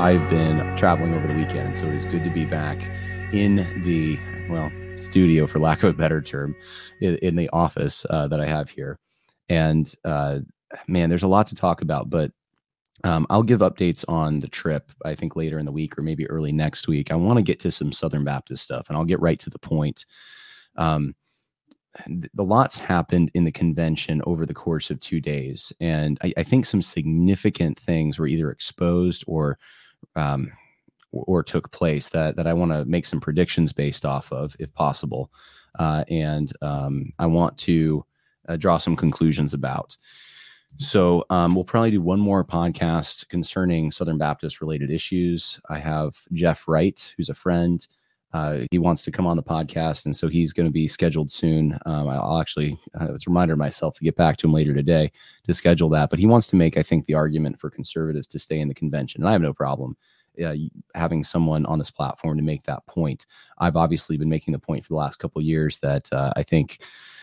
I've been traveling over the weekend, so it is good to be back in the, studio, for lack of a better term, in the office that I have here. And man, there's a lot to talk about, but I'll give updates on the trip, I think, later in the week or maybe early next week. I want to get to some Southern Baptist stuff, and I'll get right to the point. The lots happened in the convention over the course of 2 days, and I think some significant things were either exposed or took place that I want to make some predictions based off of, if possible, and I want to draw some conclusions about. So we'll probably do one more podcast concerning Southern Baptist related issues. I have Jeff Wright, who's a friend. He wants to come on the podcast, and so he's going to be scheduled soon. I'll actually, it's a reminder to myself to get back to him later today to schedule that. But he wants to make, I think, the argument for conservatives to stay in the convention. And I have no problem having someone on this platform to make that point. I've obviously been making the point for the last couple of years that I think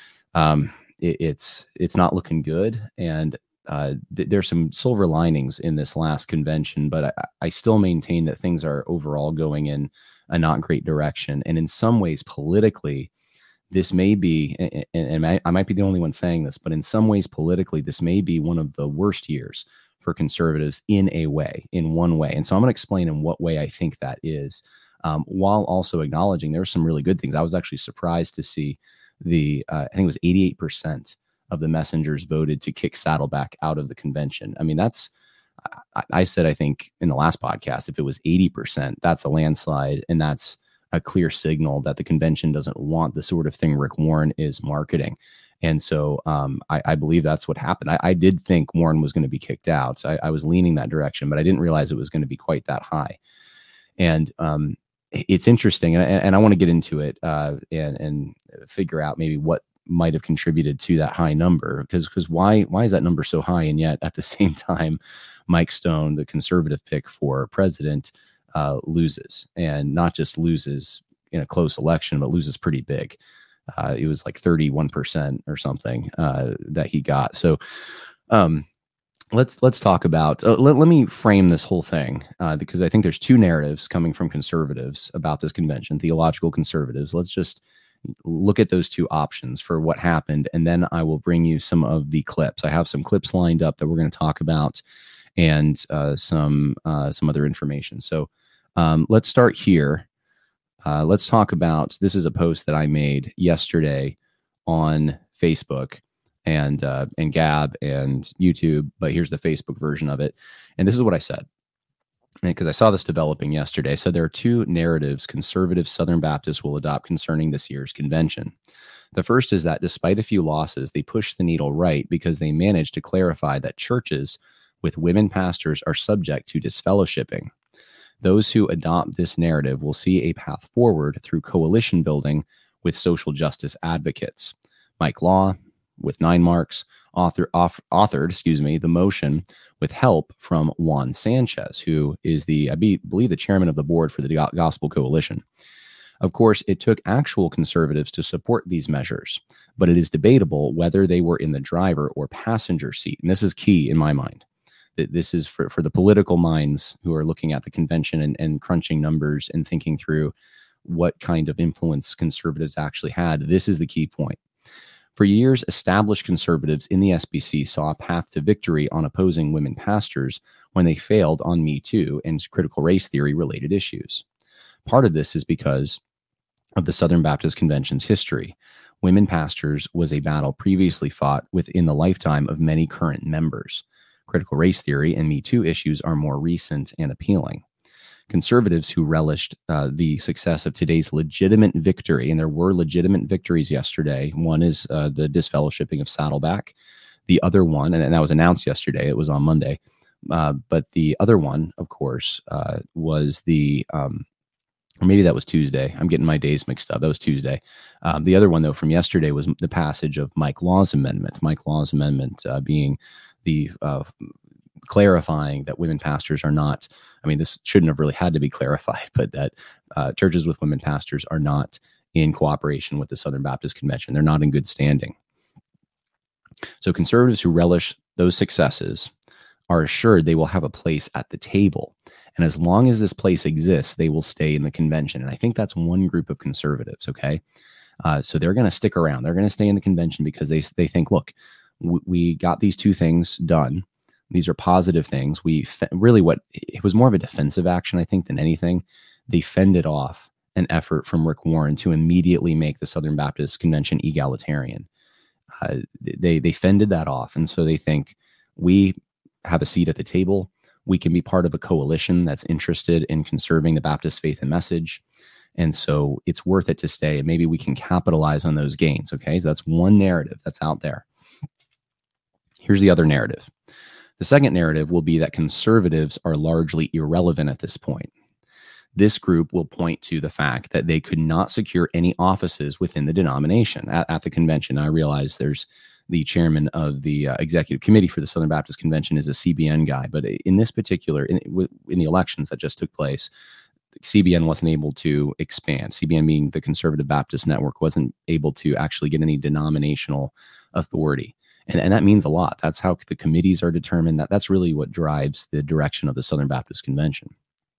it's not looking good. And there's some silver linings in this last convention, but I still maintain that things are overall going in a not great direction. And in some ways, politically, this may be, and I might be the only one saying this, but in some ways, politically, this may be one of the worst years for conservatives in one way. And so I'm going to explain in what way I think that is, while also acknowledging there are some really good things. I was actually surprised to see I think it was 88% of the messengers voted to kick Saddleback out of the convention. I mean, I said, I think in the last podcast, if it was 80%, that's a landslide. And that's a clear signal that the convention doesn't want the sort of thing Rick Warren is marketing. And so I believe that's what happened. I did think Warren was going to be kicked out. I was leaning that direction, but I didn't realize it was going to be quite that high. And it's interesting. And I want to get into it and figure out maybe what might have contributed to that high number, because why is that number so high? And yet at the same time, Mike Stone, the conservative pick for president, loses, and not just loses in a close election, but loses pretty big. It was like 31% or something that he got. So let's talk about, let me frame this whole thing because I think there's two narratives coming from conservatives about this convention, theological conservatives. Let's just look at those two options for what happened, and then I will bring you some of the clips. I have some clips lined up that we're going to talk about, and some other information. So let's start here. Let's talk about, this is a post that I made yesterday on Facebook and Gab and YouTube, but here's the Facebook version of it. And this is what I said, because I saw this developing yesterday. I said there are two narratives conservative Southern Baptists will adopt concerning this year's convention. The first is that despite a few losses, they push the needle right because they managed to clarify that churches with women pastors are subject to disfellowshipping. Those who adopt this narrative will see a path forward through coalition building with social justice advocates. Mike Law, with 9 marks, authored the motion with help from Juan Sanchez, who is I believe the chairman of the board for the Gospel Coalition. Of course, it took actual conservatives to support these measures, but it is debatable whether they were in the driver or passenger seat. And this is key in my mind. This is for the political minds who are looking at the convention and crunching numbers and thinking through what kind of influence conservatives actually had. This is the key point. For years, established conservatives in the SBC saw a path to victory on opposing women pastors when they failed on Me Too and critical race theory related issues. Part of this is because of the Southern Baptist Convention's history. Women pastors was a battle previously fought within the lifetime of many current members. Critical race theory and Me Too issues are more recent and appealing. Conservatives who relished the success of today's legitimate victory, and there were legitimate victories yesterday. One is the disfellowshipping of Saddleback. The other one, and that was announced yesterday, it was on Monday, but the other one, of course, was or maybe that was Tuesday. I'm getting my days mixed up. That was Tuesday. The other one, though, from yesterday was the passage of Mike Law's amendment. Mike Law's amendment being the clarifying that women pastors are not, I mean, this shouldn't have really had to be clarified, but that churches with women pastors are not in cooperation with the Southern Baptist Convention. They're not in good standing. So conservatives who relish those successes are assured they will have a place at the table. And as long as this place exists, they will stay in the convention. And I think that's one group of conservatives, okay? So they're going to stick around. They're going to stay in the convention because they think, look, we got these two things done. These are positive things. It was more of a defensive action, I think, than anything. They fended off an effort from Rick Warren to immediately make the Southern Baptist Convention egalitarian. They fended that off. And so they think, we have a seat at the table. We can be part of a coalition that's interested in conserving the Baptist faith and message. And so it's worth it to stay. And maybe we can capitalize on those gains. Okay. So that's one narrative that's out there. Here's the other narrative. The second narrative will be that conservatives are largely irrelevant at this point. This group will point to the fact that they could not secure any offices within the denomination at the convention. I realize there's the chairman of the executive committee for the Southern Baptist Convention is a CBN guy, but in this particular, in the elections that just took place, CBN wasn't able to expand. CBN, being the Conservative Baptist Network, wasn't able to actually get any denominational authority. And that means a lot. That's how the committees are determined. That's really what drives the direction of the Southern Baptist Convention.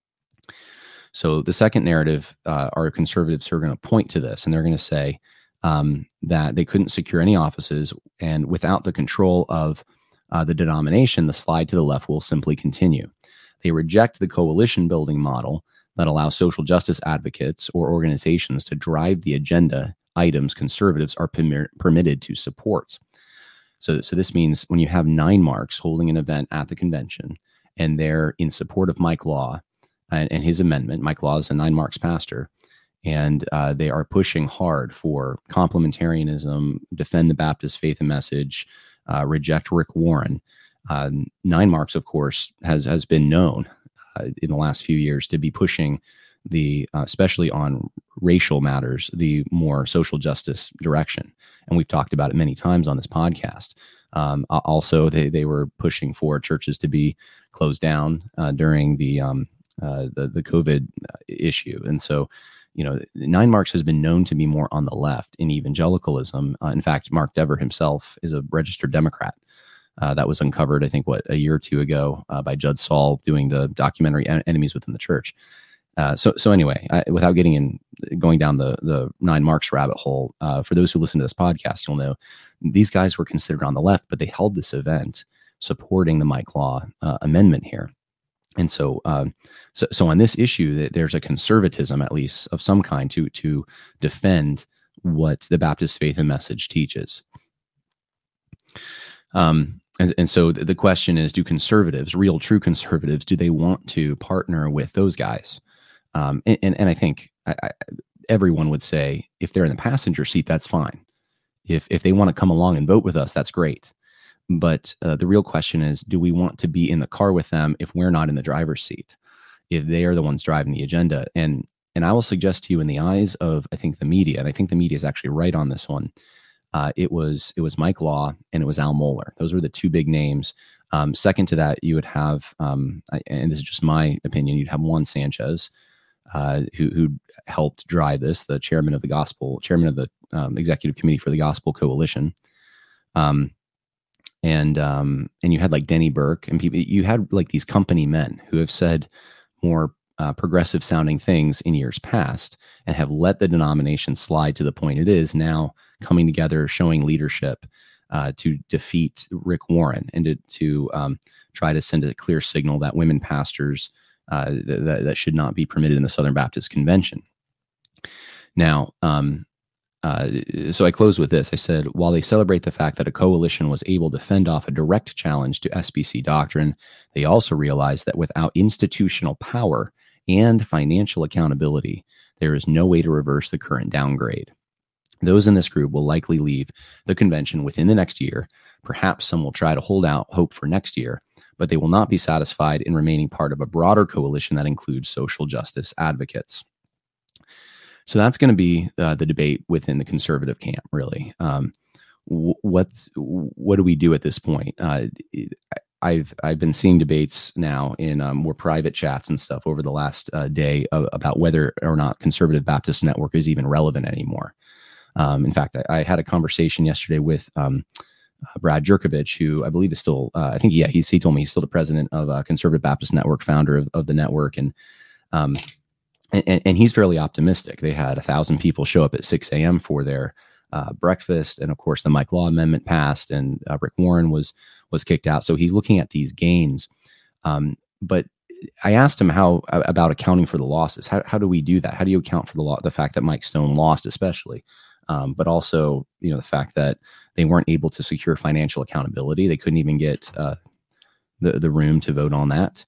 So the second narrative are conservatives who are going to point to this, and they're going to say that they couldn't secure any offices, and without the control of the denomination, the slide to the left will simply continue. They reject the coalition building model that allows social justice advocates or organizations to drive the agenda items conservatives are permitted to support. So this means when you have 9 Marks holding an event at the convention, and they're in support of Mike Law and his amendment. Mike Law is a 9 Marks pastor, and they are pushing hard for complementarianism, defend the Baptist faith and message, reject Rick Warren. 9 Marks, of course, has been known in the last few years to be pushing the, especially on racial matters, the more social justice direction. And we've talked about it many times on this podcast. Also, they were pushing for churches to be closed down during the COVID issue. And so, 9 Marks has been known to be more on the left in evangelicalism. In fact, Mark Dever himself is a registered Democrat. That was uncovered, I think, a year or two ago by Judd Saul doing the documentary Enemies Within the Church. So anyway, without going down the 9 Marks rabbit hole, for those who listen to this podcast, you'll know these guys were considered on the left, but they held this event supporting the Mike Law amendment here. And so on this issue, there's a conservatism, at least of some kind, to defend what the Baptist faith and message teaches. And so the question is, do conservatives, real true conservatives, do they want to partner with those guys? And I think everyone would say, if they're in the passenger seat, that's fine. If they want to come along and vote with us, that's great. But the real question is, do we want to be in the car with them if we're not in the driver's seat, if they are the ones driving the agenda? And I will suggest to you, in the eyes of, I think, the media, and I think the media is actually right on this one, it was Mike Law and it was Al Mohler. Those were the two big names. Second to that, you would have, and this is just my opinion, you'd have Juan Sanchez, who helped drive this, the chairman of the executive committee for the Gospel Coalition. And you had like Denny Burke and people, you had like these company men who have said more progressive sounding things in years past and have let the denomination slide to the point it is now, coming together, showing leadership to defeat Rick Warren and to try to send a clear signal that women pastors that should not be permitted in the Southern Baptist Convention. Now, so I close with this. I said, while they celebrate the fact that a coalition was able to fend off a direct challenge to SBC doctrine, they also realize that without institutional power and financial accountability, there is no way to reverse the current downgrade. Those in this group will likely leave the convention within the next year. Perhaps some will try to hold out hope for next year, but they will not be satisfied in remaining part of a broader coalition that includes social justice advocates. So that's going to be the debate within the conservative camp, really. What do we do at this point? I've been seeing debates now in more private chats and stuff over the last day about whether or not Conservative Baptist Network is even relevant anymore. In fact, I had a conversation yesterday with Brad Jerkovich, who I believe is still, he told me he's still the president of Conservative Baptist Network, founder of the network. Um, and he's fairly optimistic. They had 1,000 people show up at 6 a.m. for their breakfast. And of course, the Mike Law Amendment passed and Rick Warren was kicked out. So he's looking at these gains. But I asked him about accounting for the losses. How do we do that? How do you account for the fact that Mike Stone lost, especially, but also, the fact that they weren't able to secure financial accountability. They couldn't even get the room to vote on that.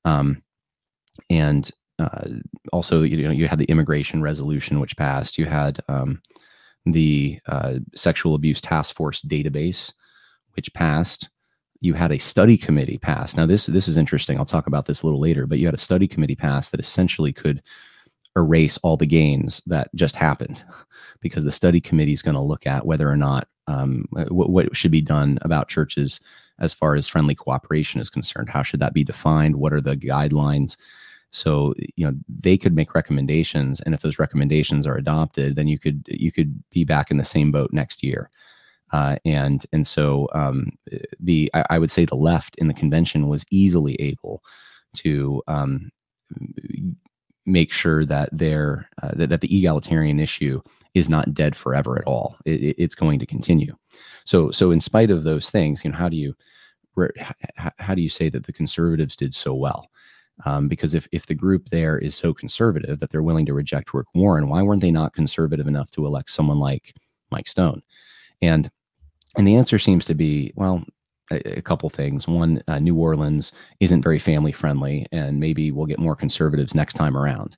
And also, you had the immigration resolution, which passed. You had the sexual abuse task force database, which passed. You had a study committee pass. Now, this is interesting. I'll talk about this a little later, but you had a study committee pass that essentially could erase all the gains that just happened, because the study committee is going to look at whether or not what should be done about churches as far as friendly cooperation is concerned. How should that be defined? What are the guidelines? So, they could make recommendations, and if those recommendations are adopted, then you could be back in the same boat next year. And so I would say the left in the convention was easily able to make sure that that the egalitarian issue is not dead forever at all. It's going to continue. So in spite of those things, how do you say that the conservatives did so well? Because if the group there is so conservative that they're willing to reject Rick Warren, why weren't they not conservative enough to elect someone like Mike Stone? And the answer seems to be, well, a couple things. One, New Orleans isn't very family friendly, and maybe we'll get more conservatives next time around.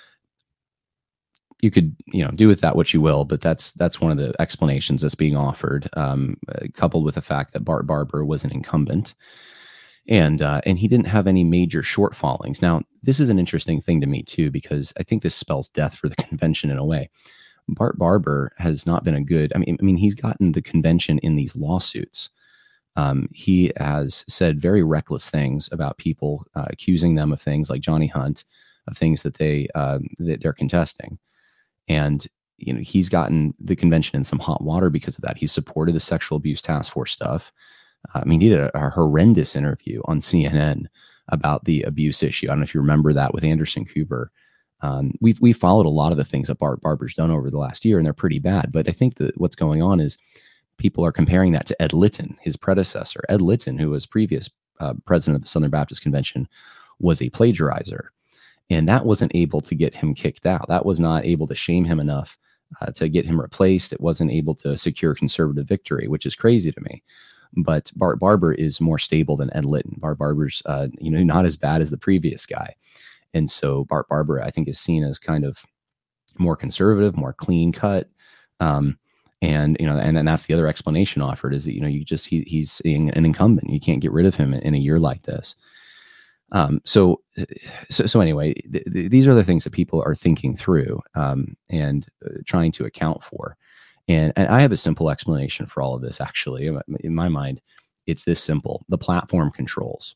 You could, do with that what you will, but that's one of the explanations that's being offered, coupled with the fact that Bart Barber was an incumbent, and he didn't have any major shortfallings. Now, this is an interesting thing to me too, because I think this spells death for the convention in a way. Bart Barber has not been a good. I mean, he's gotten the convention in these lawsuits. He has said very reckless things about people, accusing them of things like Johnny Hunt, of things that they're contesting, and he's gotten the convention in some hot water because of that. He supported the sexual abuse task force stuff. He did a horrendous interview on CNN about the abuse issue. I don't know if you remember that, with Anderson Cooper. We followed a lot of the things that Bart Barber's done over the last year, and they're pretty bad. But I think that what's going on is people are comparing that to Ed Litton, his predecessor. Ed Litton, who was previous president of the Southern Baptist Convention, was a plagiarizer, and that wasn't able to get him kicked out. That was not able to shame him enough to get him replaced. It wasn't able to secure conservative victory, which is crazy to me. But Bart Barber is more stable than Ed Litton. Bart Barber's, not as bad as the previous guy. And so Bart Barber, I think, is seen as kind of more conservative, more clean cut. And then that's the other explanation offered, is that, he's an incumbent. You can't get rid of him in a year like this. So anyway, these are the things that people are thinking through and trying to account for. And I have a simple explanation for all of this, actually. In my mind, it's this simple. The platform controls.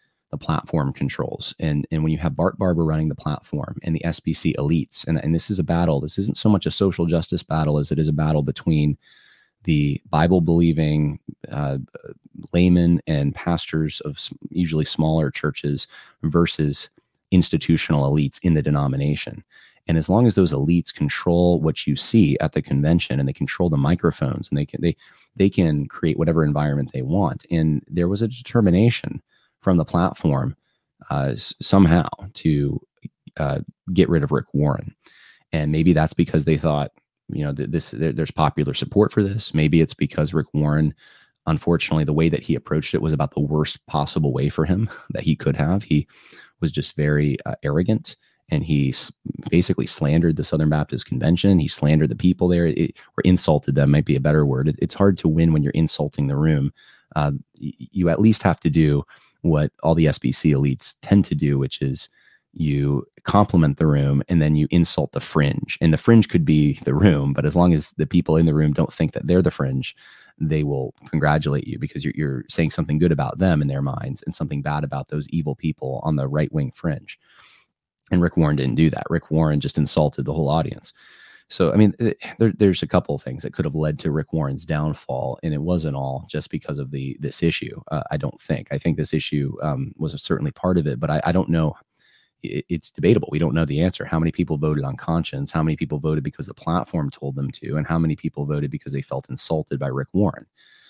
And when you have Bart Barber running the platform and the SBC elites, and this is a battle, this isn't so much a social justice battle as it is a battle between the Bible-believing laymen and pastors of usually smaller churches versus institutional elites in the denomination. And as long as those elites control what you see at the convention, and they control the microphones, and they can create whatever environment they want. And there was a determination from the platform somehow to get rid of Rick Warren. And maybe that's because they thought, there's popular support for this. Maybe it's because Rick Warren, unfortunately, the way that he approached it was about the worst possible way for him that he could have. He was just very arrogant, and he basically slandered the Southern Baptist Convention. He slandered the people there, or insulted them, might be a better word. It's hard to win when you're insulting the room. You at least have to do what all the SBC elites tend to do, which is you compliment the room and then you insult the fringe. And the fringe could be the room, but as long as the people in the room don't think that they're the fringe, they will congratulate you, because you're saying something good about them in their minds and something bad about those evil people on the right-wing fringe. And Rick Warren didn't do that. Rick Warren just insulted the whole audience. So, I mean, there's a couple of things that could have led to Rick Warren's downfall, and it wasn't all just because of this issue. I don't think. I think this issue was certainly part of it, but I don't know. It's debatable. We don't know the answer. How many people voted on conscience? How many people voted because the platform told them to? And how many people voted because they felt insulted by Rick Warren?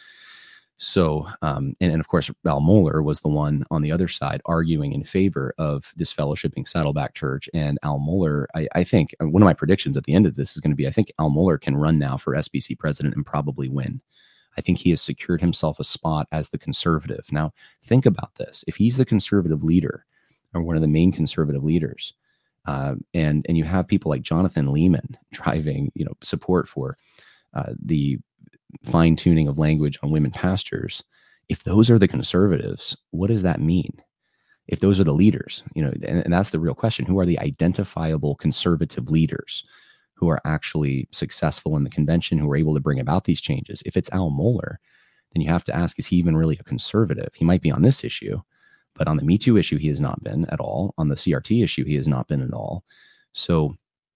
So, and of course, Al Mohler was the one on the other side arguing in favor of disfellowshipping Saddleback Church. And Al Mohler, I think one of my predictions at the end of this is going to be, I think Al Mohler can run now for SBC president and probably win. I think he has secured himself a spot as the conservative. Now, think about this. If he's the conservative leader, or one of the main conservative leaders, and you have people like Jonathan Lehman driving, support for the fine tuning of language on women pastors. If those are the conservatives, what does that mean? If those are the leaders, and that's the real question: who are the identifiable conservative leaders who are actually successful in the convention, who are able to bring about these changes? If it's Al Mohler, then you have to ask: is he even really a conservative? He might be on this issue. But on the Me Too issue, he has not been at all. On the CRT issue, he has not been at all. So,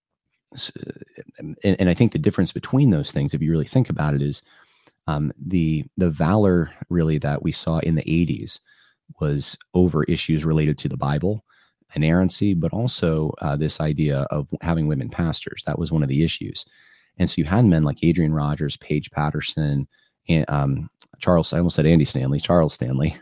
and I think the difference between those things, if you really think about it, is the valor really that we saw in the 80s was over issues related to the Bible, inerrancy, but also this idea of having women pastors. That was one of the issues. And so you had men like Adrian Rogers, Paige Patterson, and Charles, I almost said Andy Stanley, Charles Stanley,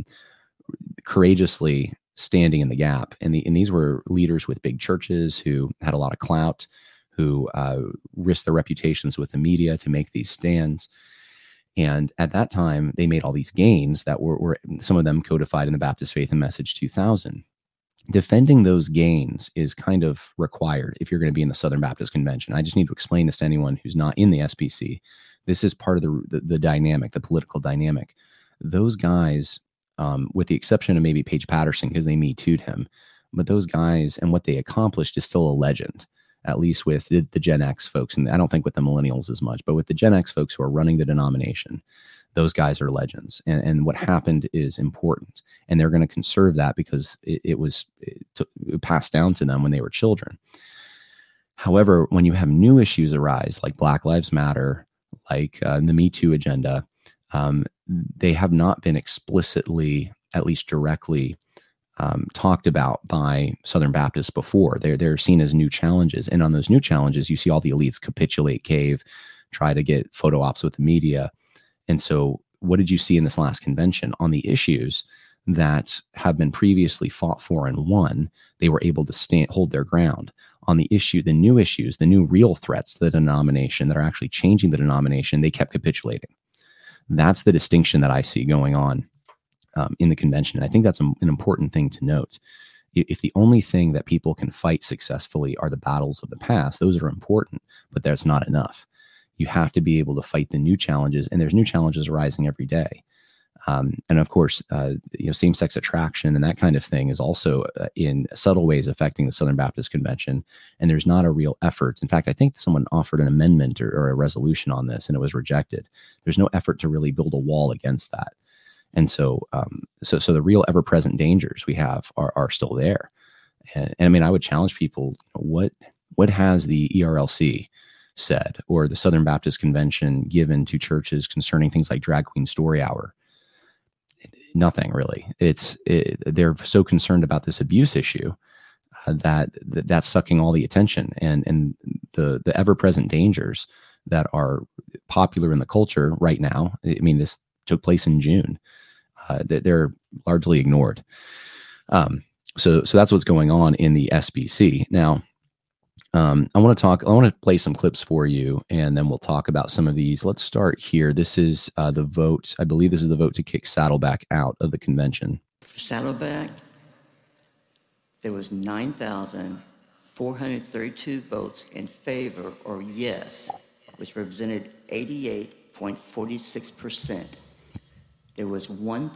courageously standing in the gap. And these were leaders with big churches who had a lot of clout, who risked their reputations with the media to make these stands. And at that time, they made all these gains that were some of them codified in the Baptist Faith and Message 2000. Defending those gains is kind of required if you're going to be in the Southern Baptist Convention. I just need to explain this to anyone who's not in the SBC. This is part of the dynamic, the political dynamic. Those guys, with the exception of maybe Paige Patterson, because they Me Too'd him, but those guys and what they accomplished is still a legend, at least with the Gen X folks. And I don't think with the millennials as much, but with the Gen X folks who are running the denomination, those guys are legends. And what happened is important. And they're going to conserve that because it was passed down to them when they were children. However, when you have new issues arise, like Black Lives Matter, like the Me Too agenda, they have not been explicitly, at least directly, talked about by Southern Baptists before. They're seen as new challenges. And on those new challenges, you see all the elites capitulate, cave, try to get photo ops with the media. And so what did you see in this last convention? On the issues that have been previously fought for and won, they were able to hold their ground. On the issue, the new issues, the new real threats to the denomination that are actually changing the denomination, they kept capitulating. That's the distinction that I see going on in the convention. And I think that's an important thing to note. If the only thing that people can fight successfully are the battles of the past, those are important, but that's not enough. You have to be able to fight the new challenges, and there's new challenges arising every day. And of course, same-sex attraction and that kind of thing is also in subtle ways affecting the Southern Baptist Convention. And there's not a real effort. In fact, I think someone offered an amendment or a resolution on this, and it was rejected. There's no effort to really build a wall against that. And so the real ever-present dangers we have are still there. And I mean, I would challenge people: what has the ERLC said or the Southern Baptist Convention given to churches concerning things like Drag Queen Story Hour? Nothing really. They're so concerned about this abuse issue that's sucking all the attention, and the ever-present dangers that are popular in the culture right now. I mean, this took place in June. They're largely ignored. So that's what's going on in the SBC now. I want to play some clips for you, and then we'll talk about some of these. Let's start here. This is the vote. I believe this is the vote to kick Saddleback out of the convention. For Saddleback, there was 9,432 votes in favor or yes, which represented 88.46%. There was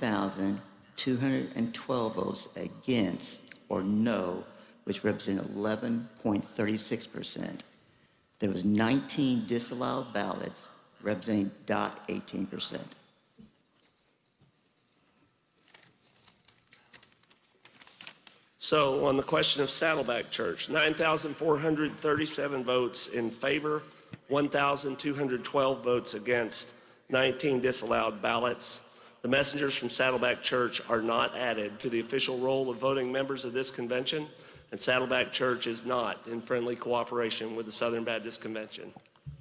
1,212 votes against or no, which represented 11.36%. There was 19 disallowed ballots, representing 0.18%. So on the question of Saddleback Church, 9,437 votes in favor, 1,212 votes against, 19 disallowed ballots. The messengers from Saddleback Church are not added to the official roll of voting members of this convention, and Saddleback Church is not in friendly cooperation with the Southern Baptist Convention.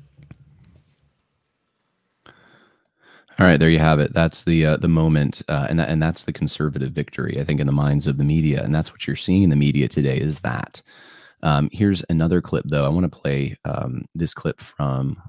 All right, there you have it. That's the moment, and that's the conservative victory, I think, in the minds of the media, and that's what you're seeing in the media today. Is that? Here's another clip, though. I want to play this clip from.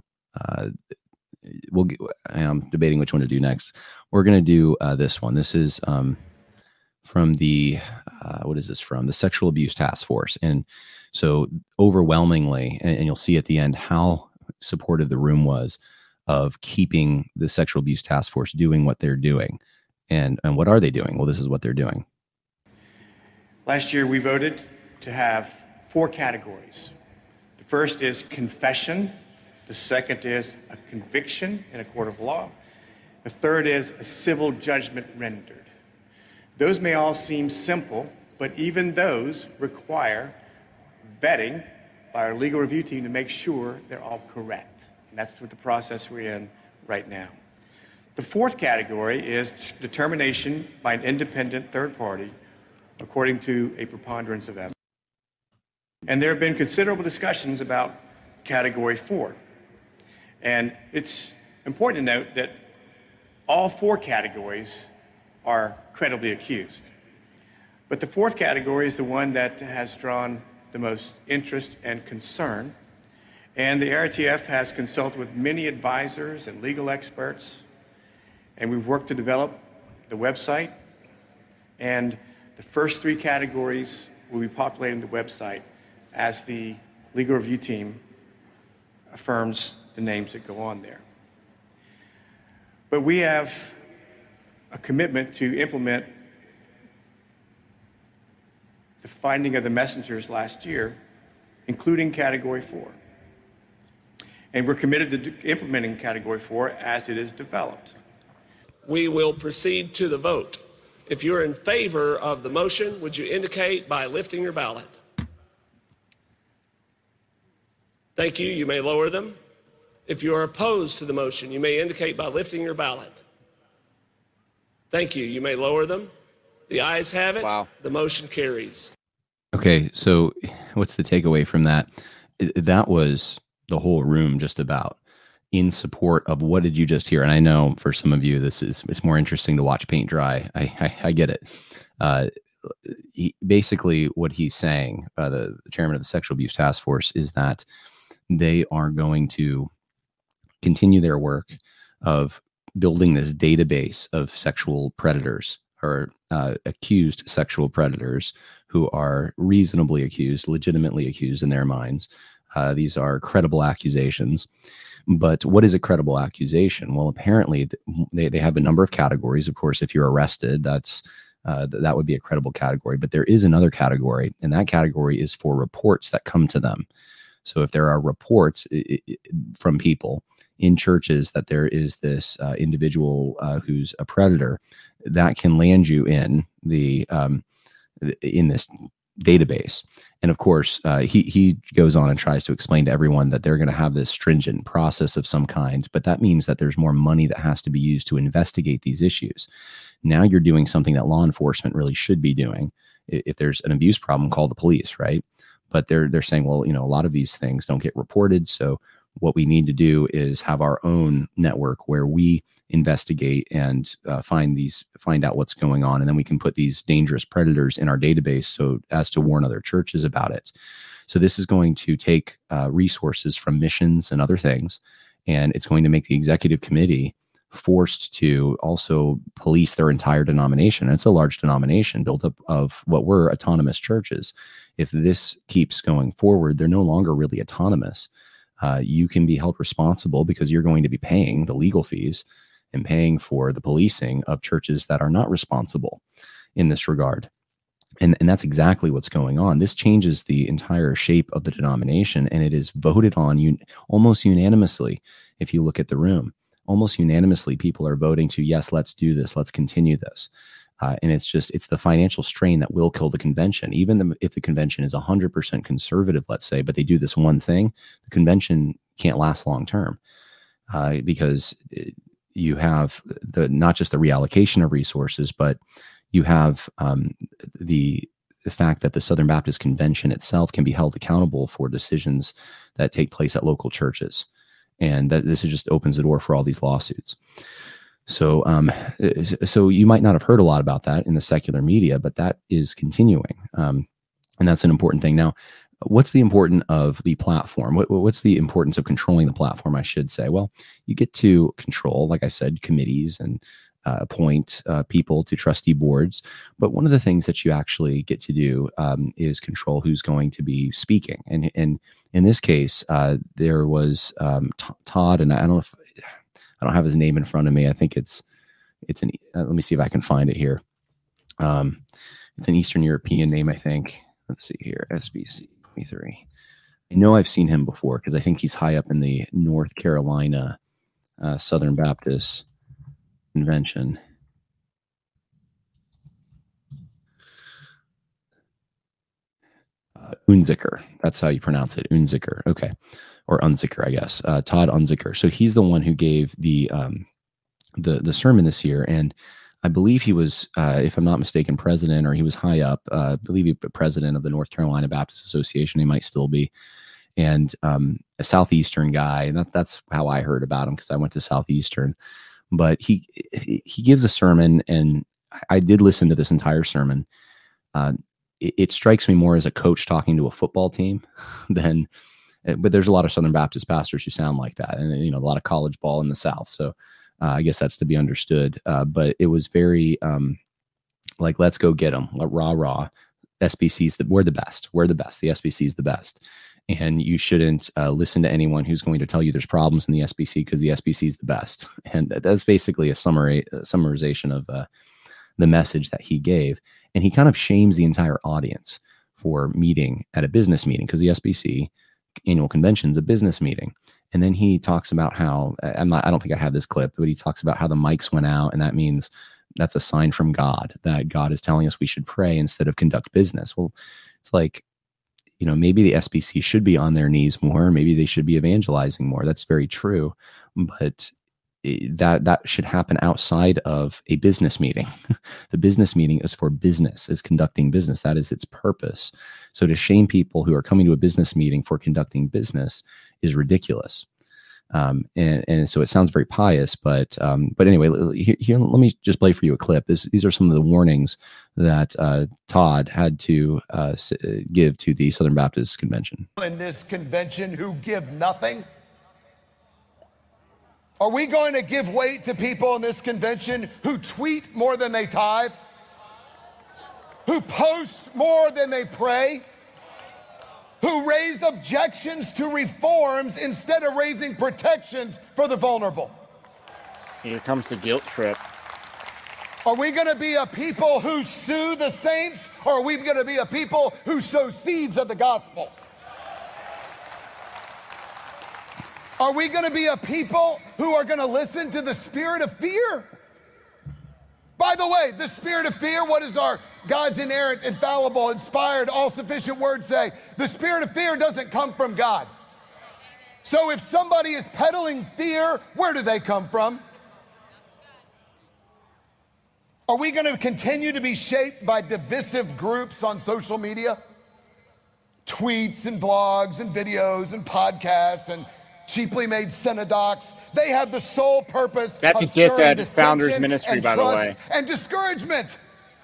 I'm debating which one to do next. We're going to do this one. This is from the what is this from? The Sexual Abuse Task Force, and so overwhelmingly, and you'll see at the end how supportive the room was of keeping the Sexual Abuse Task Force doing what they're doing. And what are they doing? Well, this is what they're doing. Last year, we voted to have 4 categories. The first is confession. The second is a conviction in a court of law. The third is a civil judgment rendered. Those may all seem simple, but even those require vetting by our legal review team to make sure they're all correct. And that's what the process we're in right now. The fourth category is determination by an independent third party according to a preponderance of evidence. And there have been considerable discussions about category 4. And it's important to note that all 4 categories are credibly accused. But the fourth category is the one that has drawn the most interest and concern. And the RTF has consulted with many advisors and legal experts, and we've worked to develop the website. And the first 3 categories will be populating the website as the legal review team affirms the names that go on there. But we have a commitment to implement the finding of the messengers last year, including category 4. And we're committed to implementing category 4 as it is developed. We will proceed to the vote. If you're in favor of the motion, would you indicate by lifting your ballot? Thank you. You may lower them. If you are opposed to the motion, you may indicate by lifting your ballot. Thank you. You may lower them. The ayes have it. Wow. The motion carries. Okay, so what's the takeaway from that? That was the whole room just about in support of what did you just hear? And I know for some of you, it's more interesting to watch paint dry. I get it. Basically, what he's saying, the chairman of the Sexual Abuse Task Force, is that they are going to continue their work of building this database of sexual predators or accused sexual predators who are reasonably accused, legitimately accused in their minds. These are credible accusations. But what is a credible accusation? Well, apparently they have a number of categories. Of course, if you're arrested, that would be a credible category. But there is another category, and that category is for reports that come to them. So if there are reports from people in churches that there is this individual who's a predator, that can land you in this database. And of course, he goes on and tries to explain to everyone that they're going to have this stringent process of some kind, but that means that there's more money that has to be used to investigate these issues. Now you're doing something that law enforcement really should be doing. If there's an abuse problem, call the police, right? But they're saying, well, a lot of these things don't get reported, so what we need to do is have our own network where we investigate and find out what's going on, and then we can put these dangerous predators in our database so as to warn other churches about it. So this is going to take resources from missions and other things, and it's going to make the executive committee forced to also police their entire denomination. And it's a large denomination built up of what were autonomous churches. If this keeps going forward, they're no longer really autonomous. You can be held responsible because you're going to be paying the legal fees and paying for the policing of churches that are not responsible in this regard. And that's exactly what's going on. This changes the entire shape of the denomination, and it is voted on almost unanimously. If you look at the room, almost unanimously, people are voting to, yes, let's do this. Let's continue this. And it's the financial strain that will kill the convention. Even if the convention is 100% conservative, let's say, but they do this one thing, the convention can't last long term, because you have not just the reallocation of resources, but you have the fact that the Southern Baptist Convention itself can be held accountable for decisions that take place at local churches. And that this just opens the door for all these lawsuits. So you might not have heard a lot about that in the secular media, but that is continuing. And that's an important thing. Now, what's the importance of the platform? What's the importance of controlling the platform, I should say? Well, you get to control, like I said, committees and appoint people to trustee boards. But one of the things that you actually get to do is control who's going to be speaking. And in this case, there was Todd, and I don't have his name in front of me. I think it's an, let me see if I can find it here. It's an Eastern European name, I think. Let's see here, SBC 23. I know I've seen him before because I think he's high up in the North Carolina Southern Baptist Convention. Unzicker, that's how you pronounce it, Unzicker. Okay, or Unzicker, I guess. Todd Unzicker. So he's the one who gave the sermon this year, and I believe he was, if I'm not mistaken, president, or he was high up. I believe he was president of the North Carolina Baptist Association. He might still be, and a Southeastern guy. And that's how I heard about him, because I went to Southeastern. But he gives a sermon, and I did listen to this entire sermon. It strikes me more as a coach talking to a football team than. But there's a lot of Southern Baptist pastors who sound like that, and a lot of college ball in the South. So I guess that's to be understood. But it was very like, let's go get them, rah rah. SBC's we're the best. We're the best. The SBC's the best. And you shouldn't listen to anyone who's going to tell you there's problems in the SBC, because the SBC is the best. And that's basically a summarization of the message that he gave. And he kind of shames the entire audience for meeting at a business meeting, because the SBC annual convention is a business meeting. And then he talks about how, I don't think I have this clip, but he talks about how the mics went out, and that means that's a sign from God, that God is telling us we should pray instead of conduct business. Well, it's like, maybe the SBC should be on their knees more. Maybe they should be evangelizing more. That's very true. But that should happen outside of a business meeting. The business meeting is for business, is conducting business. That is its purpose. So to shame people who are coming to a business meeting for conducting business is ridiculous. And so it sounds very pious, but anyway, here, let me just play for you a clip. These are some of the warnings that Todd had to give to the Southern Baptist Convention. In this convention who give nothing? Are we going to give weight to people in this convention who tweet more than they tithe? Who post more than they pray? Who raise objections to reforms instead of raising protections for the vulnerable? Here comes the guilt trip. Are we going to be a people who sue the saints, or are we going to be a people who sow seeds of the gospel? Are we going to be a people who are going to listen to the spirit of fear? By the way, the spirit of fear, what does our God's inerrant, infallible, inspired, all-sufficient word say? The spirit of fear doesn't come from God. So if somebody is peddling fear, where do they come from? Are we going to continue to be shaped by divisive groups on social media? Tweets and blogs and videos and podcasts and cheaply made synodocs. They have the sole purpose of stirring dissension Founders Ministry, and by the way, and discouragement.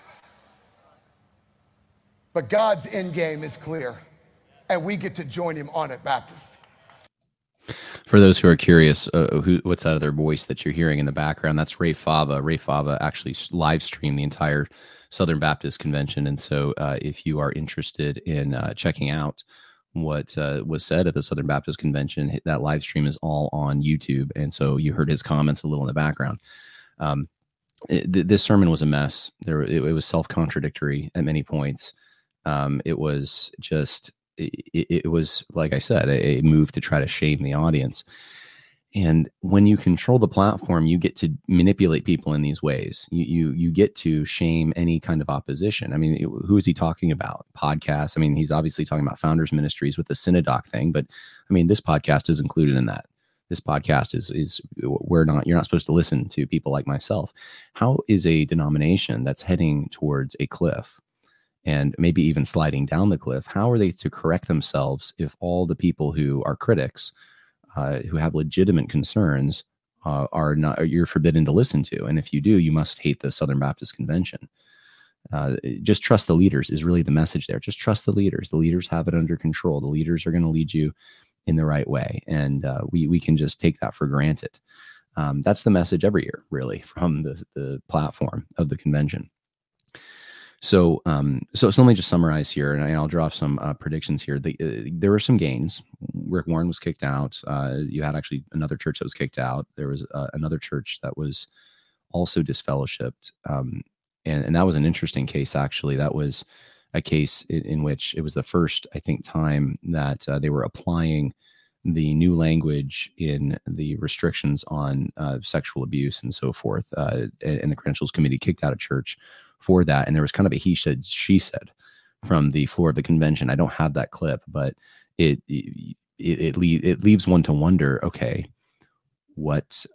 But God's end game is clear, and we get to join him on it, Baptist. For those who are curious, what's that other voice that you're hearing in the background? That's Ray Fava. Ray Fava actually live streamed the entire Southern Baptist Convention. And so if you are interested in checking out what was said at the Southern Baptist Convention, that live stream is all on YouTube. And so you heard his comments a little in the background. This sermon was a mess. It was self-contradictory at many points. It was just, it was, like I said, a move to try to shame the audience. And when you control the platform, you get to manipulate people in these ways. You get to shame any kind of opposition. I mean, who is he talking about? Podcasts. I mean, he's obviously talking about Founders Ministries with the Synodoc thing, but I mean, this podcast is included in that. This podcast is you're not supposed to listen to people like myself. How is a denomination that's heading towards a cliff and maybe even sliding down the cliff, how are they to correct themselves if all the people who are critics, who have legitimate concerns, you're forbidden to listen to? And if you do, you must hate the Southern Baptist Convention. Just trust the leaders is really the message there. Just trust the leaders. The leaders have it under control. The leaders are going to lead you in the right way. And we can just take that for granted. That's the message every year, really, from the platform of the convention. So let me just summarize here, and I'll draw some predictions here. There were some gains. Rick Warren was kicked out. You had actually another church that was kicked out. There was another church that was also disfellowshipped. And that was an interesting case, actually. That was a case in which it was the first, I think, time that they were applying the new language in the restrictions on sexual abuse and so forth. And the Credentials Committee kicked out a church for that. And there was kind of a he said, she said from the floor of the convention. I don't have that clip, but it leaves one to wonder, okay, what,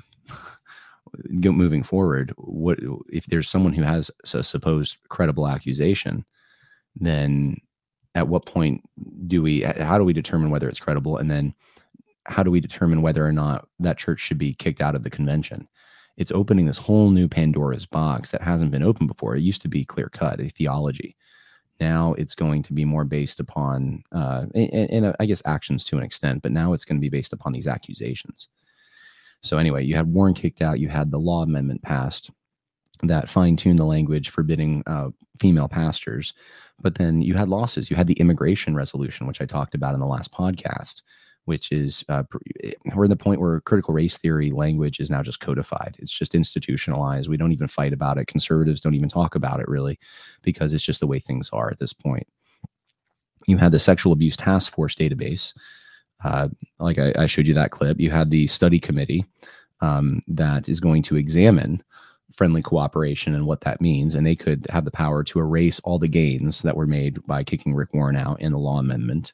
moving forward, what if there's someone who has a supposed credible accusation, then at what point how do we determine whether it's credible? And then how do we determine whether or not that church should be kicked out of the convention? It's opening this whole new Pandora's box that hasn't been opened before. It used to be clear cut, a theology. Now it's going to be more based upon, and I guess actions to an extent, but now it's going to be based upon these accusations. So anyway, you had Warren kicked out. You had the law amendment passed that fine-tuned the language forbidding female pastors. But then you had losses. You had the immigration resolution, which I talked about in the last podcast, which is we're at the point where critical race theory language is now just codified. It's just institutionalized. We don't even fight about it. Conservatives don't even talk about it, really, because it's just the way things are at this point. You had the Sexual Abuse Task Force database. Like I showed you that clip. You had the study committee that is going to examine friendly cooperation and what that means. And they could have the power to erase all the gains that were made by kicking Rick Warren out in the law amendment.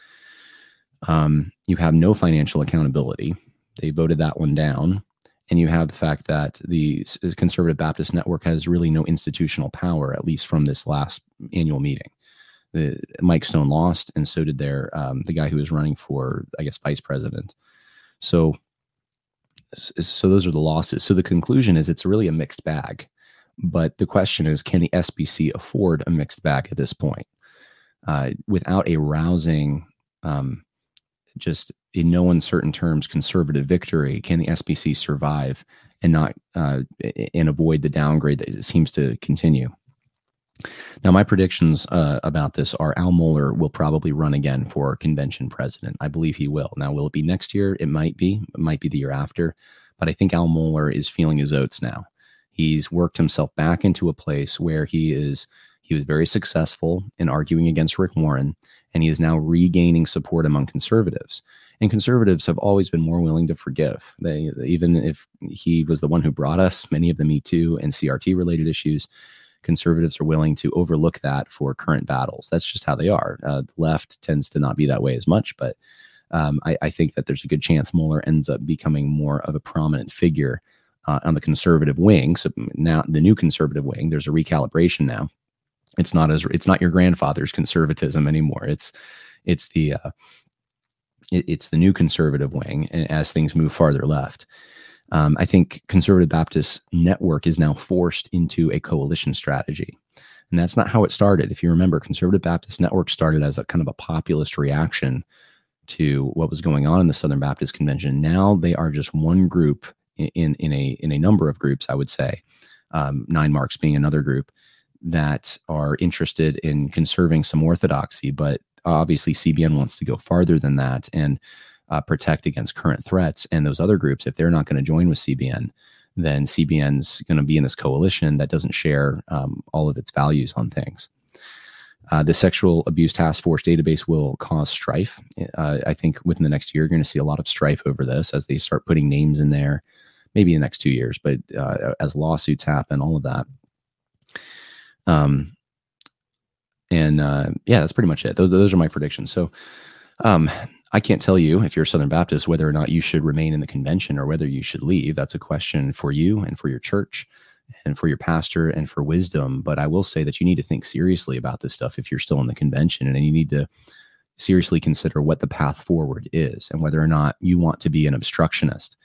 You have no financial accountability. They voted that one down. And you have the fact that the Conservative Baptist Network has really no institutional power, at least from this last annual meeting. Mike Stone lost, and so did the guy who was running for, I guess, vice president. So those are the losses. So the conclusion is it's really a mixed bag. But the question is, can the SBC afford a mixed bag at this point? Without a rousing, just in no uncertain terms, conservative victory, can the SBC survive and not and avoid the downgrade that seems to continue? Now, my predictions about this are Al Mohler will probably run again for convention president. I believe he will. Now, will it be next year? It might be. It might be the year after. But I think Al Mohler is feeling his oats now. He's worked himself back into a place where he was very successful in arguing against Rick Warren, and he is now regaining support among conservatives. And conservatives have always been more willing to forgive. Even if he was the one who brought us many of the Me Too and CRT related issues, conservatives are willing to overlook that for current battles. That's just how they are. The left tends to not be that way as much, but I think that there's a good chance Mohler ends up becoming more of a prominent figure on the conservative wing. So now the new conservative wing, there's a recalibration now. It's not your grandfather's conservatism anymore. It's the new conservative wing, and as things move farther left. I think Conservative Baptist Network is now forced into a coalition strategy. And that's not how it started. If you remember, Conservative Baptist Network started as a kind of a populist reaction to what was going on in the Southern Baptist Convention. Now they are just one group in a number of groups, I would say, 9 Marks being another group, that are interested in conserving some orthodoxy. But obviously CBN wants to go farther than that and protect against current threats. And those other groups, if they're not going to join with CBN, then CBN's going to be in this coalition that doesn't share all of its values on things. The Sexual Abuse Task Force database will cause strife. I think within the next year, you're going to see a lot of strife over this as they start putting names in there, maybe in the next 2 years, but as lawsuits happen, all of that. Yeah, that's pretty much it. Those are my predictions. So I can't tell you, if you're a Southern Baptist, whether or not you should remain in the convention or whether you should leave. That's a question for you and for your church and for your pastor and for wisdom. But I will say that you need to think seriously about this stuff if you're still in the convention, and you need to seriously consider what the path forward is and whether or not you want to be an obstructionist.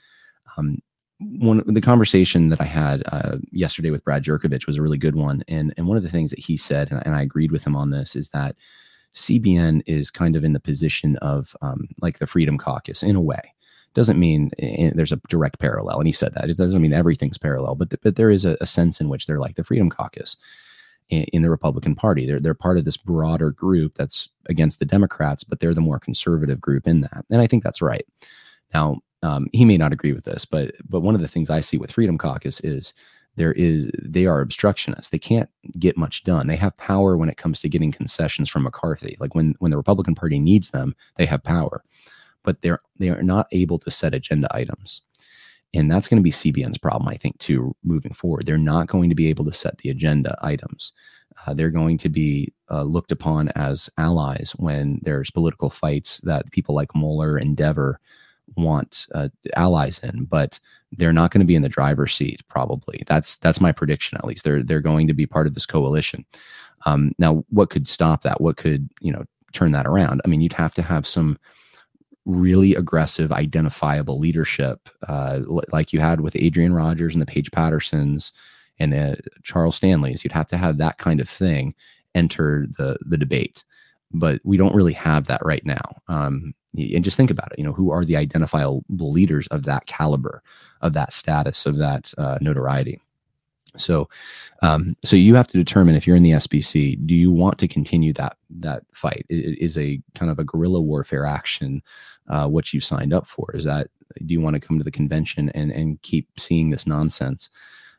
The conversation that I had yesterday with Brad Jerkovich was a really good one. And one of the things that he said, and I agreed with him on this, is that CBN is kind of in the position of like the Freedom Caucus in a way. Doesn't mean there's a direct parallel. And he said that. It doesn't mean everything's parallel, but there is a sense in which they're like the Freedom Caucus in the Republican Party. They're part of this broader group that's against the Democrats, but they're the more conservative group in that. And I think that's right. Now, he may not agree with this, but one of the things I see with Freedom Caucus is they are obstructionists. They can't get much done. They have power when it comes to getting concessions from McCarthy. Like when the Republican Party needs them, they have power, but they are not able to set agenda items. And that's going to be CBN's problem, I think, too, moving forward. They're not going to be able to set the agenda items. They're going to be looked upon as allies when there's political fights that people like Mueller and Dever want allies in, but they're not going to be in the driver's seat. Probably that's my prediction. At least they're going to be part of this coalition. Now, what could stop that? What could turn that around? I mean, you'd have to have some really aggressive, identifiable leadership, like you had with Adrian Rogers and the Paige Pattersons and the Charles Stanleys. You'd have to have that kind of thing enter the debate, but we don't really have that right now. And just think about it. Who are the identifiable leaders of that caliber, of that status, of that notoriety? So you have to determine, if you're in the SBC, do you want to continue that fight? It is a kind of a guerrilla warfare action, what you signed up for. Do you want to come to the convention and keep seeing this nonsense?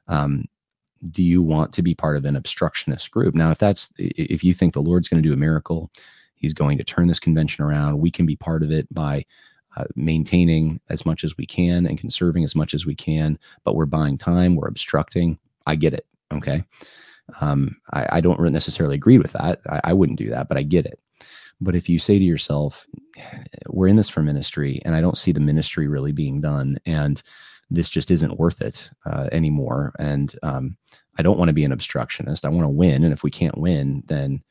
Do you want to be part of an obstructionist group? Now, if you think the Lord's going to do a miracle, He's going to turn this convention around, we can be part of it by maintaining as much as we can and conserving as much as we can, but we're buying time, we're obstructing. I get it. Okay. I don't really necessarily agree with that. I wouldn't do that, but I get it. But if you say to yourself, we're in this for ministry, and I don't see the ministry really being done, and this just isn't worth it anymore, and I don't want to be an obstructionist. I want to win, and if we can't win, then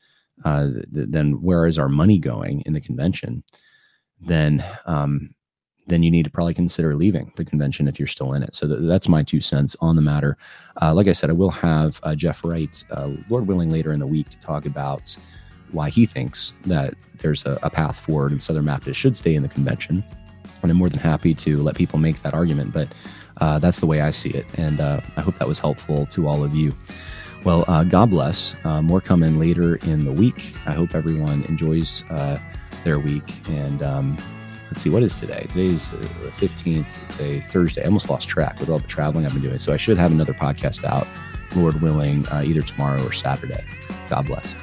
where is our money going in the convention? Then you need to probably consider leaving the convention if you're still in it. So that's my 2 cents on the matter. Like I said, I will have Jeff Wright, Lord willing, later in the week to talk about why he thinks that there's a path forward and Southern Baptists should stay in the convention. And I'm more than happy to let people make that argument, but that's the way I see it. And I hope that was helpful to all of you. Well, God bless. More coming later in the week. I hope everyone enjoys their week. And let's see, what is today? Today's the 15th. It's a Thursday. I almost lost track with all the traveling I've been doing. So I should have another podcast out, Lord willing, either tomorrow or Saturday. God bless.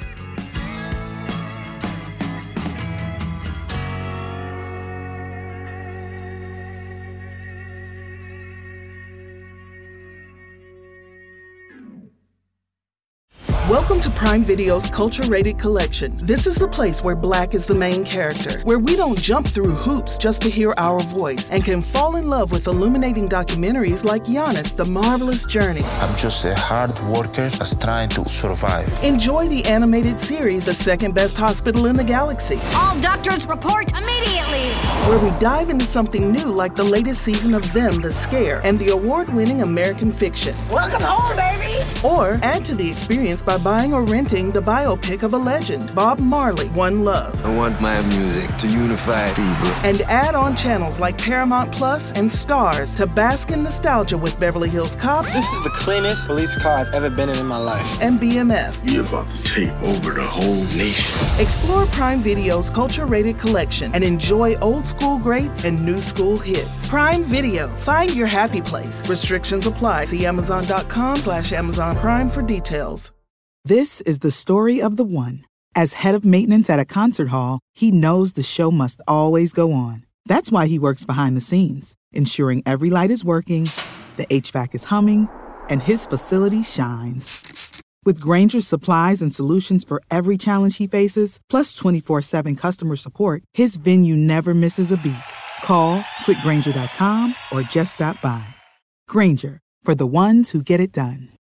Welcome to Prime Video's Culture-Rated Collection. This is the place where Black is the main character, where we don't jump through hoops just to hear our voice, and can fall in love with illuminating documentaries like Giannis, The Marvelous Journey. I'm just a hard worker that's trying to survive. Enjoy the animated series, The Second Best Hospital in the Galaxy. All doctors report immediately! Where we dive into something new like the latest season of Them, The Scare, and the award-winning American Fiction. Welcome home, baby! Or add to the experience by buying or renting the biopic of a legend, Bob Marley, One Love. I want my music to unify people. And add on channels like Paramount Plus and Stars to bask in nostalgia with Beverly Hills Cop. This is the cleanest police car I've ever been in my life. And BMF. We're about to take over the whole nation. Explore Prime Video's Culture-Rated Collection and enjoy old school greats and new school hits. Prime Video. Find your happy place. Restrictions apply. See Amazon.com/Amazon Prime for details. This is the story of the one. As head of maintenance at a concert hall, he knows the show must always go on. That's why he works behind the scenes, ensuring every light is working, the HVAC is humming, and his facility shines. With Grainger's supplies and solutions for every challenge he faces, plus 24/7 customer support, his venue never misses a beat. Call quickgrainger.com or just stop by. Grainger, for the ones who get it done.